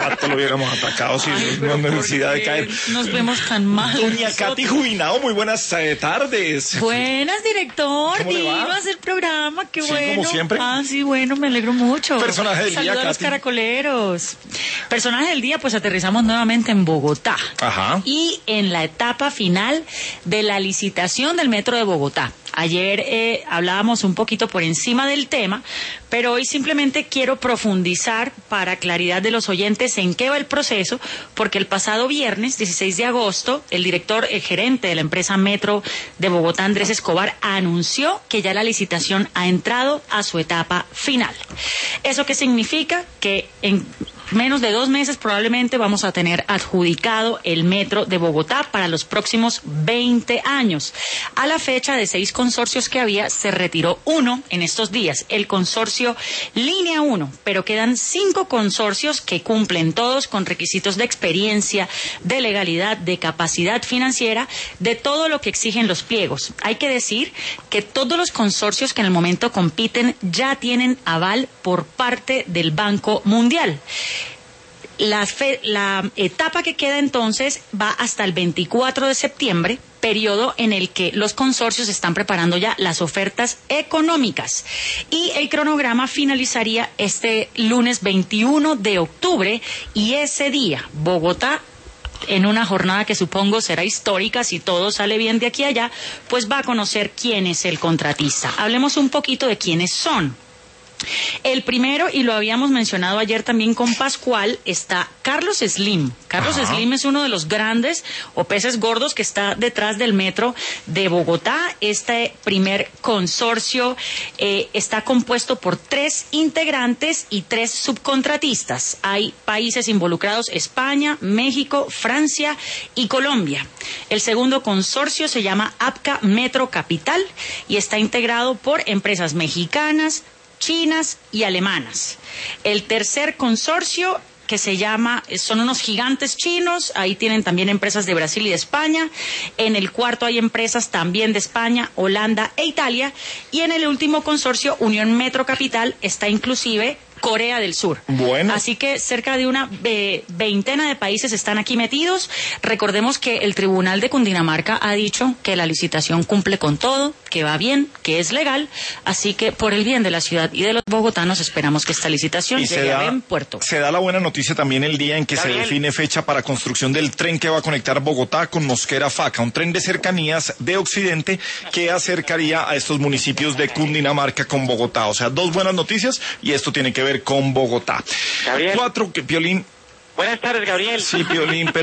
rato lo hubiéramos atacado sin necesidad de caer. Nos vemos tan mal. Doña Katy Jubinao, muy buenas tardes. Buenas, director. ¿Cómo le va? Vino a hacer programa, qué Sí, bueno. como siempre. Sí, bueno, me alegro mucho. Personaje del día, Saludos a los Katy. caracoleros. Personaje del día, pues aterrizamos nuevamente en Bogotá. Ajá. Y en la etapa final de la licitación del Metro de Bogotá. Ayer hablábamos un poquito por encima del tema, pero hoy simplemente quiero profundizar para claridad de los oyentes en qué va el proceso, porque el pasado viernes, 16 de agosto, el gerente de la empresa Metro de Bogotá, Andrés Escobar, anunció que ya la licitación ha entrado a su etapa final. ¿Eso qué significa? Que en menos de 2 meses probablemente vamos a tener adjudicado el Metro de Bogotá para los próximos 20 años. A la fecha de 6 consorcios que había, se retiró uno en estos días, el consorcio Línea 1, pero quedan 5 consorcios que cumplen todos con requisitos de experiencia, de legalidad, de capacidad financiera, de todo lo que exigen los pliegos. Hay que decir que todos los consorcios que en el momento compiten ya tienen aval por parte del Banco Mundial. La etapa que queda entonces va hasta el 24 de septiembre, periodo en el que los consorcios están preparando ya las ofertas económicas. Y el cronograma finalizaría este lunes 21 de octubre y ese día Bogotá, en una jornada que supongo será histórica si todo sale bien de aquí a allá, pues va a conocer quién es el contratista. Hablemos un poquito de quiénes son. El primero, y lo habíamos mencionado ayer también con Pascual, está Carlos Slim. Carlos Slim es uno de los grandes o peces gordos que está detrás del Metro de Bogotá. Este primer consorcio está compuesto por 3 integrantes y 3 subcontratistas. Hay países involucrados: España, México, Francia y Colombia. El segundo consorcio se llama APCA Metro Capital y está integrado por empresas mexicanas, chinas y alemanas. El tercer consorcio, que son unos gigantes chinos, ahí tienen también empresas de Brasil y de España. En el cuarto hay empresas también de España, Holanda e Italia. Y en el último consorcio, Unión Metro Capital, está inclusive Corea del Sur. Bueno. Así que cerca de una veintena de países están aquí metidos. Recordemos que el Tribunal de Cundinamarca ha dicho que la licitación cumple con todo, que va bien, que es legal. Así que por el bien de la ciudad y de los bogotanos esperamos que esta licitación llegue a buen puerto. Se da la buena noticia también el día en que Gabriel, se define fecha para construcción del tren que va a conectar Bogotá con Mosquera Faca, un tren de cercanías de Occidente que acercaría a estos municipios de Cundinamarca con Bogotá. O sea, 2 buenas noticias y esto tiene que ver con Bogotá. Gabriel. 4, Piolín. Buenas tardes, Gabriel. Sí, Piolín, pero